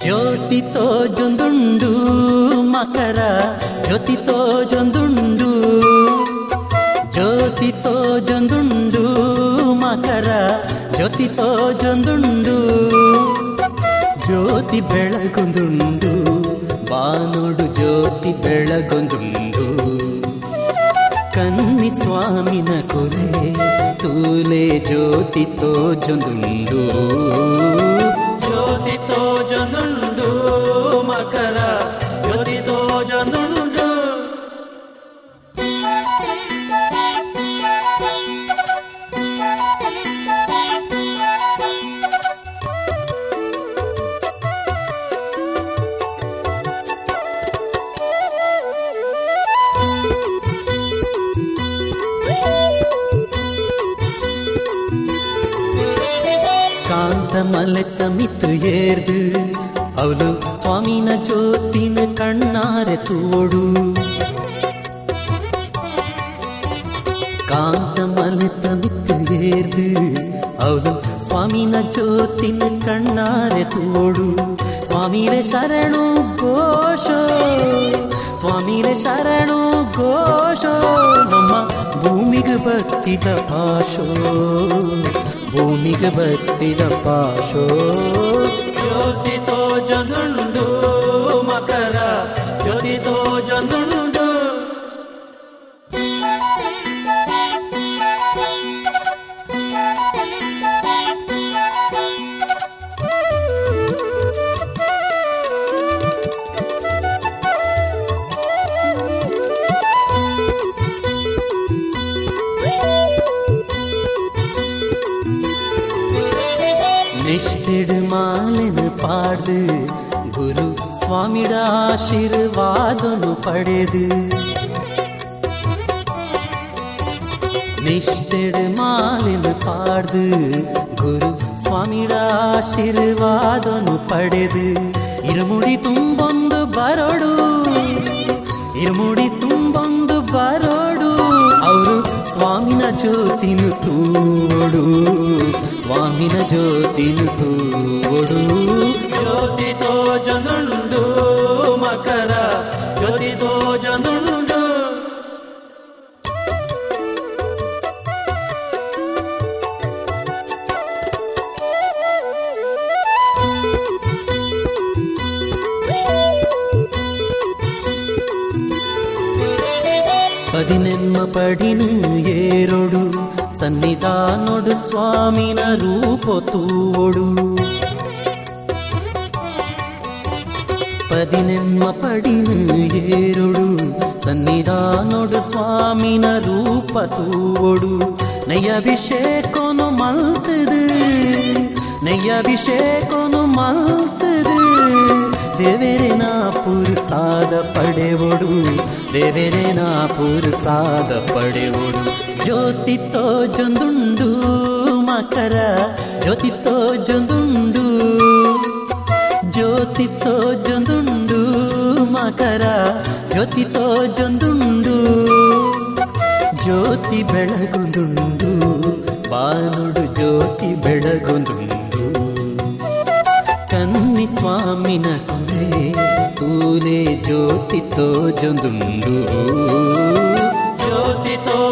ಜ್ಯೋತಿತೋ ಜೊಂದುಂಡು ಮಕರ ಜ್ಯೋತಿತೋ ಜೊಂದುಂಡು ಜ್ಯೋತಿತೋ ಜೊಂದುಂಡು ಮಕರ ಜ್ಯೋತಿತೋ ಜೊಂದುಂಡು ಜ್ಯೋತಿ ಬೆಳಗೊಂದುಂಡು ಬಾನೋಡು ಜ್ಯೋತಿ ಬೆಳಗೊಂದುಂಡು ಕನ್ನಿ ಸ್ವಾಮಿನ ಕೊಲೆ ತೂಲೆ ಜ್ಯೋತಿತೋ ಜೊಂದುಂಡು ಜ್ಯೋತಿತೋ ಜೊಂದುಂಡು ಮಕರ ಜ್ಯೋತಿತೋ ಜೊಂದುಂಡು ಮಲೆತ ಮಿತ್ತು ಏರ್ದು ಅವಳು ಸ್ವಾಮಿನ ಜ್ಯೋತಿನ ಕಣ್ಣಾರೆ ತೋಡು ಕಾಂತ ಮಲೆತ ಮಿತ್ತು ಏರ್ದು ಅವಳು ಸ್ವಾಮಿನ ಜ್ಯೋತಿನ ಕಣ್ಣಾರೆ ತೋಡು ಸ್ವಾಮಿರೆ ಶರಣು ಘೋಷೋ ಸ್ವಾಮಿರೆ ಶರಣು ಘೋಷೋ ನಮ್ಮ ಭೂಮಿಗೆ ಭಕ್ತಿದ ಪಾಶೋ ಭೂಮಿಗೆ ಭಕ್ತಿದ ಪಾಶೋ ಜ್ಯೋತಿತೋ ಜೊಂದುಂಡು ಮಕರ ಜ್ಯೋತಿತೋ ಜೊಂದುಂಡು நிஷ்டிடு மாலினு பாடு குரு சுவாமிட ஆசீர்வாதனு பಡೆದು நிஷ்டிடு மாலினு பாடு குரு சுவாமிಡ ಆಶೀರ್ವಾದನು ಪಡೆದು ಇರುಮುಡಿ ತುಂಬೊಂದು ಬರೋಡು ಇರುಮುಡಿ ತುಂಬೊಂದು ಬರೋಡು ಅವರು ಸ್ವಾಮಿನ ಜ್ಯೋತಿನು ತೂಡು ಸ್ವಾಮಿನ ಜ್ಯೋತಿನು ತೂಡು ಜ್ಯೋತಿತೋ ಜೊಂದುಂಡು ಮಕರ ಜ್ಯೋತಿತೋ ಜೊಂದುಂಡು ಪದಿನೆನ್ಮ ಪಡಿನು ಏರೋಡು ಸನ್ನಿಧಾನೋಡು ಸ್ವಾಮಿನ ರೂಪ ತೂವೊಡು ಪದಿನೆನ್ಮ ಪಡಿನು ಏರೋಡು ಸನ್ನಿಧಾನೋಡು ಸ್ವಾಮಿನ ರೂಪ ತೂವೊಡು ನಯ್ಯಭಿಷೇಕನು ಮಲ್ತದು ನಯ್ಯಭಿಷೇಕನು ಮಲ್ತದು ದೇವರೇನ ಪುರುಸಾದ ಪಡೆವೊಡು ದೇವರೇನ ಪುರುಸಾದ ಪಡೆವೊಡು ಜ್ಯೋತಿತೋ ಜೊಂದುಂಡು ಮಕರ ಜ್ಯೋತಿತೋ ಜೊಂದುಂಡು ಜ್ಯೋತಿತೋ ಜೊಂದುಂಡು ಮಕರ ಜ್ಯೋತಿತೋ ಜೊಂದುಂಡು ಜ್ಯೋತಿ ಬೆಳಗೊಂದುಂಡು ಬಾನುಡು ಜ್ಯೋತಿ ಬೆಳಗೊಂದುಂಡು ಕನ್ನಿ ಸ್ವಾಮಿನ ಕೊಲೆ ತೂಲೆ ಜ್ಯೋತಿತೋ ಜೊಂದುಂಡು ಜ್ಯೋತಿತೋ